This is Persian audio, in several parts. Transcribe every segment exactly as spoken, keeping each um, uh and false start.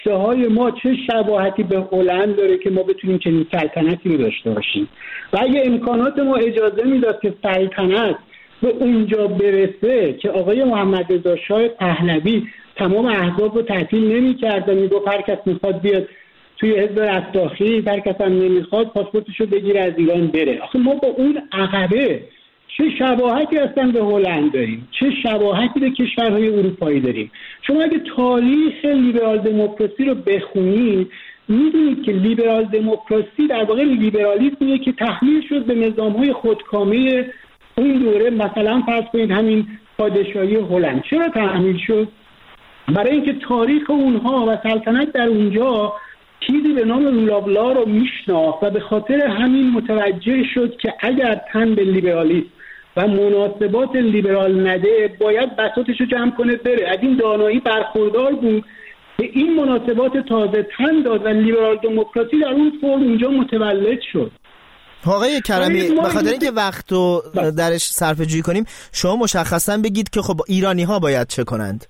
های ما چه شباهتی به هلند داره که ما بتونیم چنین سلطنتی رو داشته باشیم و اگه امکانات ما اجازه میداد که سلطنت به اونجا برسه که آقای محمد رضا شاه پهلوی تمام احزاب رو تعطیل نمی‌کرد و میگفت هر کس میخواد بیاد توی حزب رستاخیز، هر کس هم نمیخواد پاسپورتش رو بگیره از ایران بره. آخه ما با اون عقبه چه شباهتی هستن به هلند داریم، چه شباهتی به کشورهای اروپایی داریم. شما اگه تاریخ لیبرال دموکراسی رو بخونید میدونید که لیبرال دموکراسی در واقع لیبرالیسمیه که تحمیل شد به نظام‌های خودکامه اون دوره. مثلا فرض کنید همین پادشاهی هلند چرا تحمیل شد؟ برای اینکه تاریخ اونها و سلطنت در اونجا چیزی به نام رول آف لا رو میشناخت و به خاطر همین متوجه شد که اگر تن به لیبرالیسم و مناسبات لیبرال نده باید بساطش رو جمع کنه بره. از این دانایی برخوردار بود که این مناسبات تازه تن داد و لیبرال دموکراسی در اون فرم اینجا متولد شد. آقای کرمی به خاطر اینکه وقت رو درش صرفه جویی کنیم شما مشخصا بگید که خب ایرانی ها باید چه کنند؟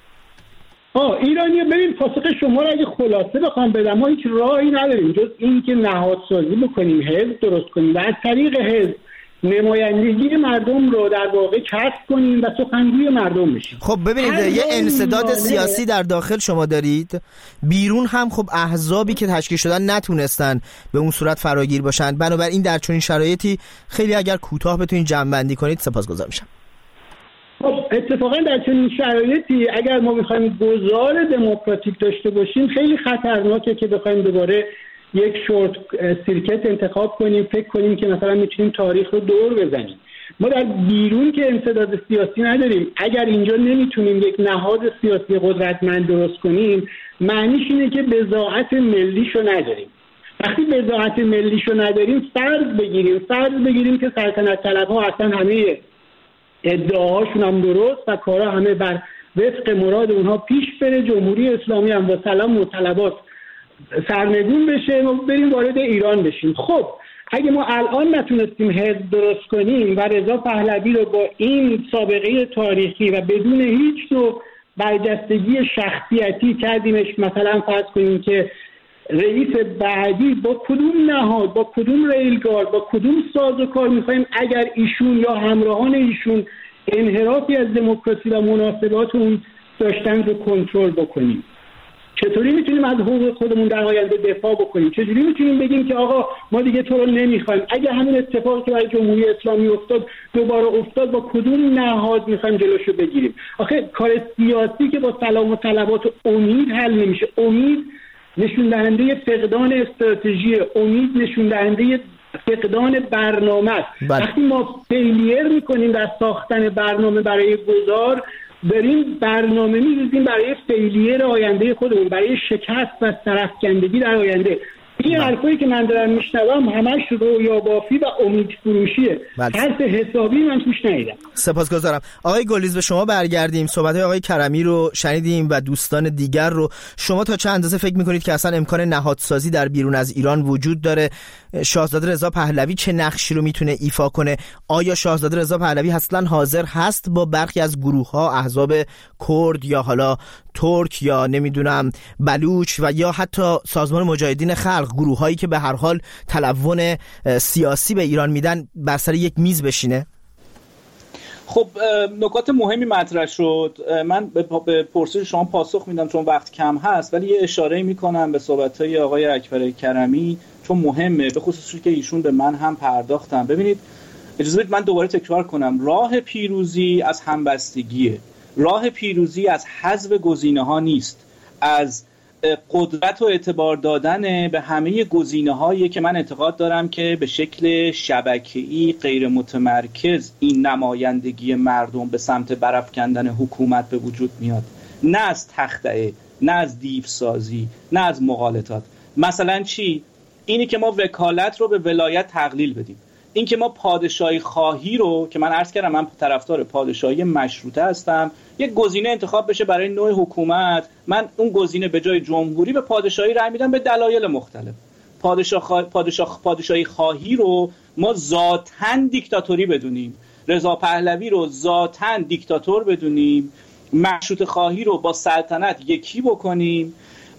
آه ایرانی ها ببین پاسخ شما رو اگه خلاصه بخوام بدم ما هیچ راهی نداریم جز این که نهادسازی بکنیم، حزب درست کنیم و از طریق حزب نمایندگی مردم رو در واقع کسب کنیم و سخنگوی مردم بشیم. خب ببینید یه انسداد سیاسی در داخل شما دارید، بیرون هم خب احزابی که تشکیل شدن نتونستن به اون صورت فراگیر باشن، بنابراین در چنین شرایطی خیلی اگر کوتاه بتونید جمع‌بندی کنید سپاسگزار میشم. خب اتفاقا در چنین شرایطی اگر ما بخوایم گذار دموکراتیک داشته باشیم خیلی خطرناکه که بخوایم دوباره یک شورت سیرکت انتخاب کنیم، فکر کنیم که مثلا میتونیم تاریخ رو دور بزنیم. ما در بیرون که امتداد سیاسی نداریم، اگر اینجا نمیتونیم یک نهاد سیاسی قدرتمند درست کنیم معنیش اینه که بضاعت ملیشو نداریم. وقتی بضاعت ملیشو نداریم فرض بگیریم فرض بگیریم که سلطنت طلب‌ها اصلا همه ادعاهاشون هم درست و کارا همه بر وفق مراد اونها پیش بره، جمهوری اسلامی هم با سلام و طلبات سرنگون بشه و بریم وارد ایران بشیم. خب اگه ما الان نتونستیم حزب درست کنیم و رضا پهلوی رو با این سابقه تاریخی و بدون هیچ نوع برجستگی شخصیتی کردیمش، مثلا فرض کنیم که رئیس بعدی با کدوم نهاد، با کدوم ریلگار، با کدوم سازوکار میخوایم اگر ایشون یا همراهان ایشون انحرافی از دموکراسی و مناسبات اون داشتن رو کنترل بکنیم؟ چطوری میتونیم از حقوق خودمون در آینده دفاع بکنیم؟ چجوری میتونیم بگیم که آقا ما دیگه تو رو نمیخوایم؟ اگه همین اتفاقی که برای جمهوری اسلامی افتاد دوباره افتاد با کدوم نهاد میخوایم جلوشو بگیریم؟ آخه کار سیاسی که با سلام و طلبات و امید حل نمیشه. امید نشون دهنده فقدان استراتژی، امید نشون دهنده فقدان برنامه است. وقتی ما فیلیر میکنیم در ساختن برنامه برای گذار داریم برنامه می‌ریزیم برای فیلیر آینده خودمون، برای شکست و سرفکندگی در آینده. این حرفایی که من دارم میشنوم همش رویا بافی و امید فروشیه. حرف حسابی من توش ندیدم. سپاسگزارم. آقای گلیز به شما برگردیم. صحبت‌های آقای کرمی رو شنیدیم و دوستان دیگر رو. شما تا چه اندازه فکر می‌کنید که اصلا امکان نهادسازی در بیرون از ایران وجود داره؟ شاهزاده رضا پهلوی چه نقشی رو میتونه ایفا کنه؟ آیا شاهزاده رضا پهلوی اصلا حاضر هست با برخی از گروه‌ها، احزاب کرد یا حالا ترک یا نمیدونم بلوچ و یا حتی سازمان مجاهدین خلق، گروه‌هایی که به هر حال تلون سیاسی به ایران میدن، بر سر یک میز بشینه؟ خب نکات مهمی مطرح شد. من به پرسش شما پاسخ میدم چون وقت کم هست، ولی یه اشاره میکنم به صحبت‌های آقای اکبر کرمی چون مهمه، به خصوص که ایشون به من هم پرداختن. ببینید اجازه بدید من دوباره تکرار کنم، راه پیروزی از همبستگیه، راه پیروزی از حذف گزینه‌ها نیست، از قدرت و اعتبار دادن به همه گزینه‌هایی که من اعتقاد دارم که به شکل شبکه‌ای غیر متمرکز این نمایندگی مردم به سمت برافکندن حکومت به وجود میاد، نه از تخطئه، نه از دیوسازی، نه از مغالطات. مثلا چی؟ اینی که ما وکالت رو به ولایت تقلیل بدیم، این که ما پادشاهی خواهی رو که من عرض کردم من طرفدار پادشاهی مشروطه هستم، یک گزینه انتخاب بشه برای نوع حکومت، من اون گزینه به جای جمهوری به پادشاهی رأی میدم به دلایل مختلف. پادشاه خوا... پادشاه... پادشاهی خواهی رو ما ذاتاً دیکتاتوری بدونیم، رضا پهلوی رو ذاتاً دیکتاتور بدونیم، مشروطه خواهی رو با سلطنت یکی بکنیم،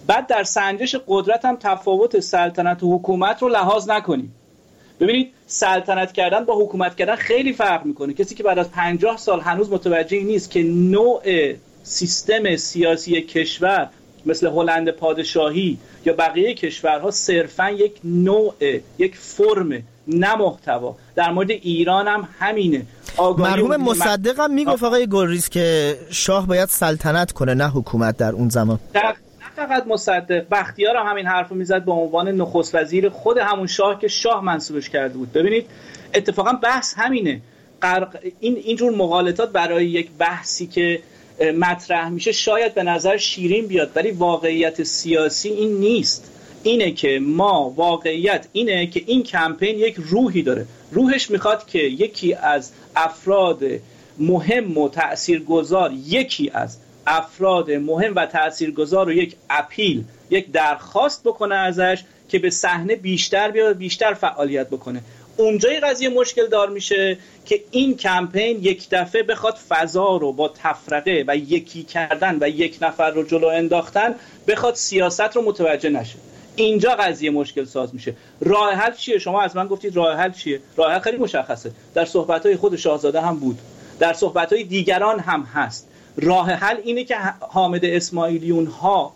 بعد در سنجش قدرت هم تفاوت سلطنت و حکومت رو لحاظ نکنیم. ببینید سلطنت کردن با حکومت کردن خیلی فرق میکنه. کسی که بعد از پنجاه سال هنوز متوجه نیست که نوع سیستم سیاسی کشور مثل هلند پادشاهی یا بقیه کشورها صرفا یک نوع، یک فرم، نه محتوا. در مورد ایران هم همینه. مرحوم مصدق هم میگفت آقای گلریز که شاه باید سلطنت کنه نه حکومت در اون زمان. در نه فقط مصدق، بختیار هم همین حرفو میزد به عنوان نخست وزیر خود همون شاه که شاه منصوبش کرده بود. ببینید اتفاقا بحث همینه. این اینجور مغالطات برای یک بحثی که مطرح میشه شاید به نظر شیرین بیاد، ولی واقعیت سیاسی این نیست. اینه که ما واقعیت اینه که این کمپین یک روحی داره. روحش میخواد که یکی از افراد مهم و تأثیرگذار یکی از افراد مهم و تأثیرگذار رو یک اپیل، یک درخواست بکنه ازش که به صحنه بیشتر بیاد، بیشتر فعالیت بکنه. اونجای قضیه مشکل دار میشه که این کمپین یک دفعه بخواد فضا رو با تفرقه و یکی کردن و یک نفر رو جلو انداختن بخواد سیاست رو متوجه نشه. اینجا قضیه مشکل ساز میشه. راه حل چیه؟ شما از من گفتید راه حل چیه؟ راه حل خیلی مشخصه. در صحبت‌های خود شاهزاده هم بود، در صحبت‌های دیگران هم هست. راه حل اینه که حامد اسماعیلیون ها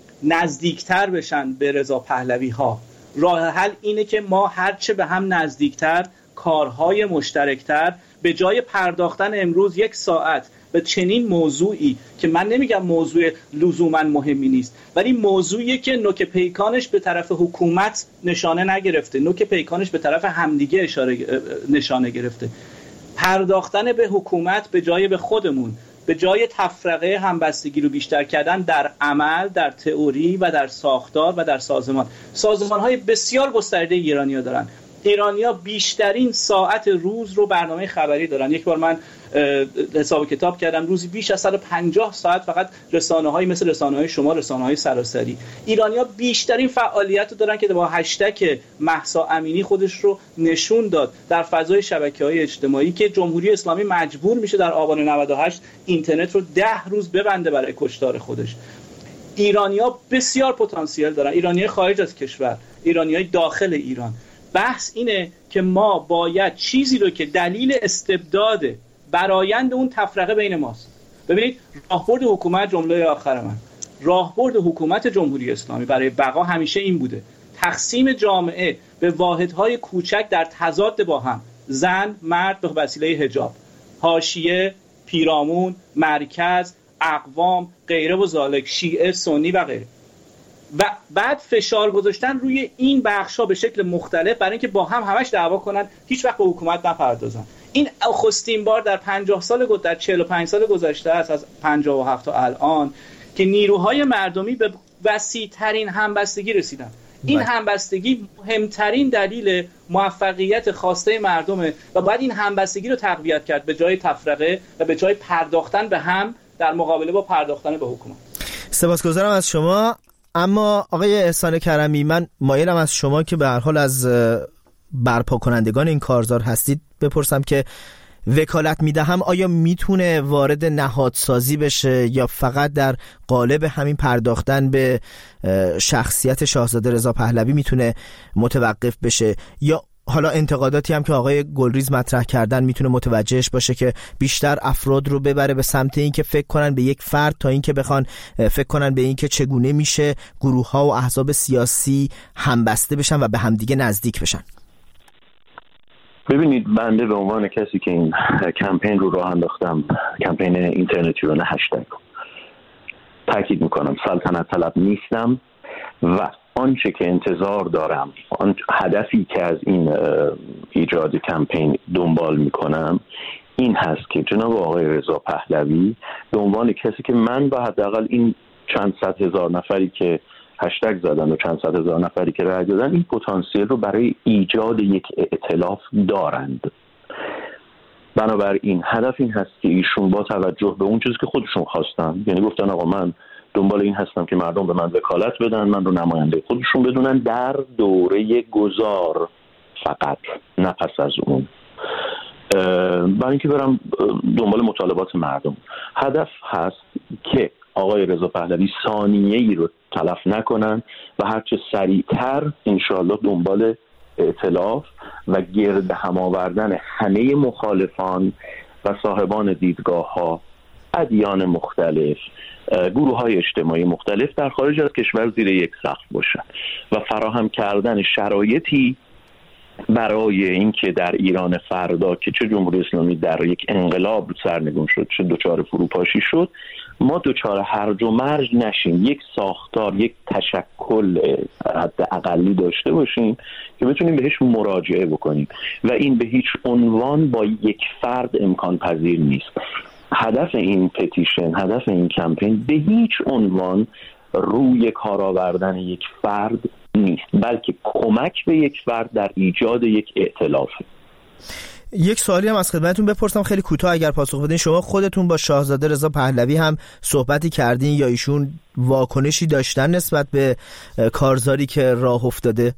نزدیکتر بشن به رضا پهلوی ها. راه حل اینه که ما هرچه به هم نزدیکتر، کارهای مشترکتر، به جای پرداختن امروز یک ساعت به چنین موضوعی که من نمیگم موضوع لزوما مهمی نیست، ولی موضوعی که نوک پیکانش به طرف حکومت نشانه نگرفته، نوک پیکانش به طرف همدیگه اشاره نشانه گرفته، پرداختن به حکومت به جای به خودمون، به جای تفرقه همبستگی رو بیشتر کردن در عمل، در تئوری و در ساختار و در سازمان. سازمان‌های بسیار گسترده ایرانی‌ها دارن. ایرانی‌ها بیشترین ساعت روز رو برنامه خبری دارن. یک بار من حساب کتاب کردم روزی بیش از صد و پنجاه ساعت فقط رسانه‌های مثل رسانه‌های شما، رسانه‌های سراسری. ایرانی‌ها بیشترین فعالیت رو دارن که با هشتگ مهسا امینی خودش رو نشون داد در فضای شبکه‌های اجتماعی که جمهوری اسلامی مجبور میشه در آبان نود و هشت اینترنت رو ده روز ببنده برای کشتار خودش. ایرانی‌ها بسیار پتانسیل دارن، ایرانی‌های خارج از کشور، ایرانی‌های داخل ایران. بحث اینه که ما باید چیزی رو که دلیل استبداد برآیند اون تفرقه بین ماست. ببینید راهبرد حکومت، جمله آخر من، راهبرد حکومت جمهوری اسلامی برای بقا همیشه این بوده: تقسیم جامعه به واحدهای کوچک در تضاد با هم، زن، مرد به وسیله حجاب، حاشیه، پیرامون، مرکز، اقوام، غیره و ذالک، شیعه، سنی و غیره. و بعد فشار گذاشتن روی این بخشا به شکل مختلف برای اینکه با هم همش دعوا کنن، هیچ وقت به حکومت نپردازن. این نخستین بار در پنجاه سال گذشته، در چهل و پنج سال گذشته است از پنجاه و هفت تا الان که نیروهای مردمی به وسیع‌ترین همبستگی رسیدن. این همبستگی مهمترین دلیل موفقیت خواسته مردمه و باید این همبستگی رو تقویت کرد به جای تفرقه و به جای پرداختن به هم در مقابله با پرداختن به حکومت. سپاسگزارم از شما. اما آقای احسان کرمی، من مایلم از شما که به هر حال از برپا کنندگان این کارزار هستید بپرسم که وکالت میدهم آیا میتونه وارد نهادسازی بشه یا فقط در قالب همین پرداختن به شخصیت شاهزاده رضا پهلوی میتونه متوقف بشه، یا حالا انتقاداتی هم که آقای گلریز مطرح کردن میتونه متوجهش باشه که بیشتر افراد رو ببره به سمت این که فکر کنن به یک فرد تا این که بخوان فکر کنن به این که چگونه میشه گروه ها و احزاب سیاسی همبسته بشن و به همدیگه نزدیک بشن؟ ببینید، بنده به عنوان کسی که این کمپین رو راه انداختم، کمپین اینترنتی و نه هشتگ، تاکید میکنم سلطنت طلب نیستم و آنچه که انتظار دارم، آن هدفی که از این ایجاد کمپین دنبال میکنم این هست که جناب آقای رضا پهلوی به عنوان کسی که من به حداقل این چند صد هزار نفری که هشتگ زدن و چند صد هزار نفری که رای دادن این پتانسیل رو برای ایجاد یک ائتلاف دارند. بنابراین هدف این هست که ایشون با توجه به اون چیزی که خودشون خواستن، یعنی گفتن آقا من دنبال این هستم که مردم به من وکالت بدن، من رو نماینده خودشون بدونن در دوره گذار فقط، نه پس از اون، برای اینکه برم دنبال مطالبات مردم. هدف هست که آقای رضا پهلوی ثانیه ای رو تلف نکنن و هرچه سریعتر انشاءالله دنبال ائتلاف و گرد هم آوردن همه مخالفان و صاحبان دیدگاه ها، ادیان مختلف، گروه های اجتماعی مختلف در خارج از کشور زیر یک سقف باشن و فراهم کردن شرایطی برای اینکه در ایران فردا که چه جمهوری اسلامی در یک انقلاب سرنگون شد، چه دچار فروپاشی شد، ما دچار هرج و مرج نشیم، یک ساختار، یک تشکل حد اقلی داشته باشیم که بتونیم بهش مراجعه بکنیم و این به هیچ عنوان با یک فرد امکان پذیر نیست. هدف این پتیشن، هدف این کمپین به هیچ عنوان روی کار آوردن یک فرد نیست، بلکه کمک به یک فرد در ایجاد یک ائتلاف. یک سوالی هم از خدمتتون بپرسم خیلی کوتاه اگر پاسخ بدین. شما خودتون با شاهزاده رضا پهلوی هم صحبتی کردین یا ایشون واکنشی داشتن نسبت به کارزاری که راه افتاده؟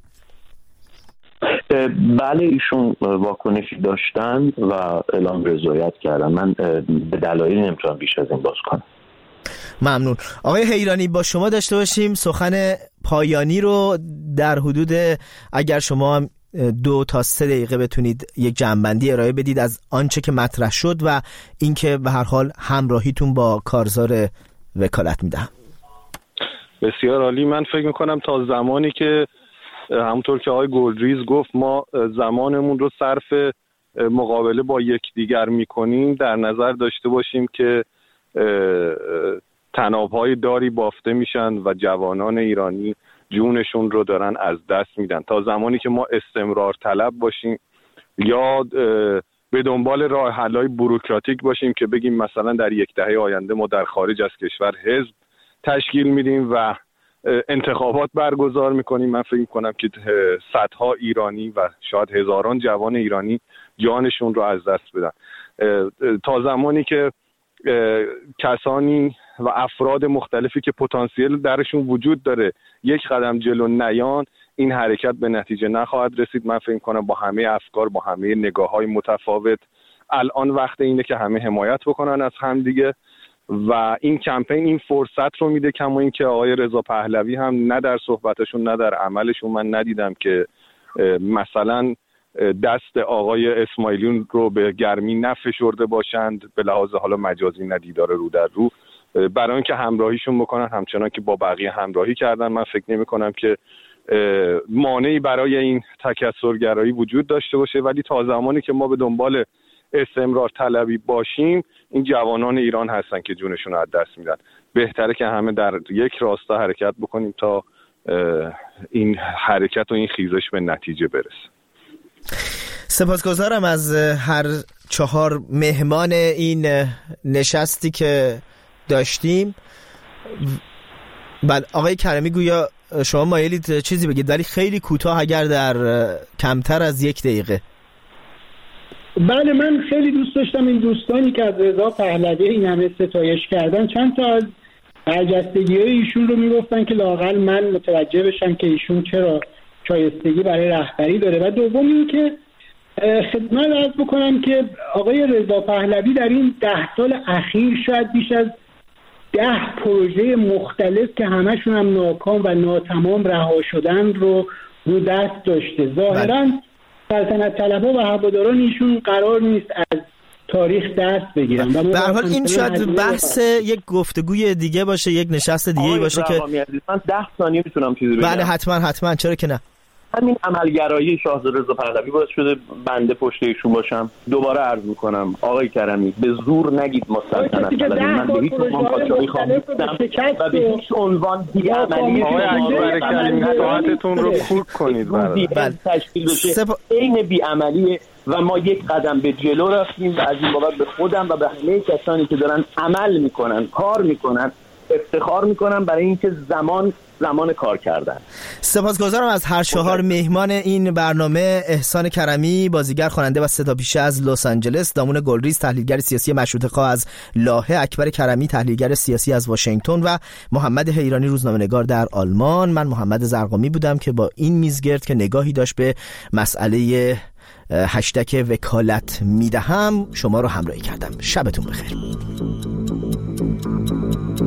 بله، ایشون واکنشی داشتن و اعلام رضایت کردن. من به دلایلی نمیتونم بیش از این باز کنم. ممنون. آقای حیرانی، با شما داشته باشیم سخن پایانی رو در حدود اگر شما دو تا سه دقیقه بتونید یک جمع‌بندی ارائه بدید از آنچه که مطرح شد و اینکه به هر حال همراهیتون با کارزار وکالت میدم. بسیار عالی. من فکر میکنم تا زمانی که همونطور که آقای گلریز گفت ما زمانمون رو صرف مقابله با یکدیگر میکنیم، در نظر داشته باشیم که تنابهای داری بافته میشن و جوانان ایرانی جونشون رو دارن از دست میدن. تا زمانی که ما استمرار طلب باشیم یا به دنبال راه حل‌های بوروکراتیک باشیم که بگیم مثلا در یک دهه آینده ما در خارج از کشور حزب تشکیل میدیم و انتخابات برگزار میکنیم، من فکر میکنم که صدها ایرانی و شاید هزاران جوان ایرانی جانشون رو از دست بدن. تا زمانی که کسانی و افراد مختلفی که پتانسیل درشون وجود داره یک قدم جلو نیان، این حرکت به نتیجه نخواهد رسید. من فکر میکنم با همه افکار، با همه نگاه‌های متفاوت، الان وقت اینه که همه حمایت بکنن از هم دیگه و این کمپین این فرصت رو میده. کما این که آقای رضا پهلوی هم نه در صحبتشون نه در عملشون من ندیدم که مثلا دست آقای اسماعیلیون رو به گرمی نفشرده باشند، به لحاظ حالا مجازی نه دیدار رو در رو، برای اینکه همراهیشون بکنن همچنان که با بقیه همراهی کردن. من فکر نمی کنم که مانعی برای این تکثرگرایی وجود داشته باشه، ولی تا زمانی که ما به دنبال استمرار طلبی باشیم این جوانان ایران هستن که جونشون رو از دست میدن. بهتره که همه در یک راستا حرکت بکنیم تا این حرکت و این خیزش به نتیجه برسه. سپاسگزارم از هر چهار مهمان این نشستی که داشتیم. بله آقای کرمی، گویا شما مایلید چیزی بگید ولی خیلی کوتاه اگر در کمتر از یک دقیقه. بله، من خیلی دوست داشتم این دوستانی که از رضا پهلوی این همه ستایش کردن چند تا از برجستگی‌های ایشون رو میگفتن که لااقل من متوجه بشم که ایشون چرا شایستگی برای رهبری داره. و دوم این که خدمت عرض بکنم که آقای رضا پهلوی در این ده سال اخیر شاید بیش از ده پروژه مختلف که همشون هم ناکام و ناتمام رها شدن رو رو دست داشته. ظاهراً سلطنت طلبها و هواداران ایشون قرار نیست از تاریخ دست بگیرن. به هر حال این شاید بحث یک گفتگوی دیگه باشه، یک نشست دیگه باشه که من ده ثانیه میتونم چیزی بگم. بله حتما حتما، چرا که نه. همین عملگرایی شاهزاده رضا پهلوی باعث شده بنده پشت ایشون باشم. دوباره عرض میکنم آقای کرمی به زور نگید ما سلطنت طلبی، من به هیچ عنوان پادشاهی خواهیستم و به هیچ عنوان بی‌عملی آقای اکبر کریمی ساعتتون رو خورد کنید بله تشکیل بشه این بی‌عملی و ما یک قدم به جلو رفتیم و از این بابت به خودم و به همه کسانی که دارن عمل میکنن، کار میکنن افتخار میکنم برای اینکه زمان زمان کار کردن. سپاسگزارم از هر چهار مهمان این برنامه: احسان کرمی، بازیگر، خواننده و صداپیشه از لس آنجلس، دامون گلریز، تحلیلگر سیاسی مشروطه‌خواه از لاهه، اکبر کرمی، تحلیلگر سیاسی از واشنگتن و محمد حیرانی، روزنامه‌نگار در آلمان. من محمد زرقامی بودم که با این میزگرد که نگاهی داشت به مسئله هشتگ وکالت میدهم شما رو همراهی کردم. شبتون بخیر.